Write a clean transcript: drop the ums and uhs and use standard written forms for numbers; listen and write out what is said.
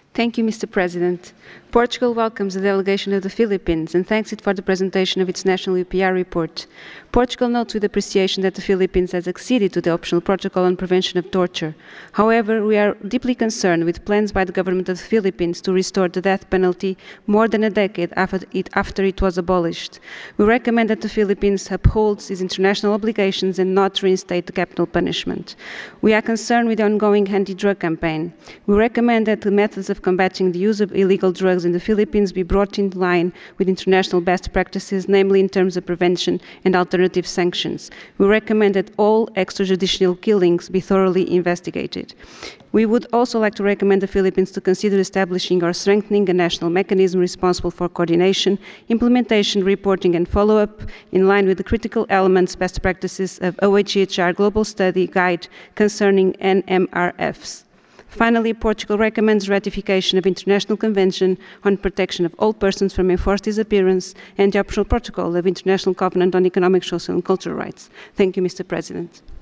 Thank you, Mr. President. Portugal welcomes the delegation of the Philippines and thanks it for the presentation of its national UPR report. Portugal notes with appreciation that the Philippines has acceded to the optional protocol on prevention of torture. However, we are deeply concerned with plans by the government of the Philippines to restore the death penalty more than a decade after it was abolished. We recommend that the Philippines upholds its international obligations and not reinstate the capital punishment. We are concerned with the ongoing anti-drug campaign. We recommend that the methods of combating the use of illegal drugs in the Philippines be brought in line with international best practices, namely in terms of prevention and alternative sanctions. We recommend that all extrajudicial killings be thoroughly investigated. We would also like to recommend the Philippines to consider establishing or strengthening a national mechanism responsible for coordination, implementation, reporting and follow-up in line with the critical elements, best practices of OHCHR Global Study Guide concerning NMRFs. Finally, Portugal recommends ratification of International Convention on Protection of All Persons from Enforced Disappearance and the optional protocol of International Covenant on Economic, Social and Cultural Rights. Thank you, Mr. President.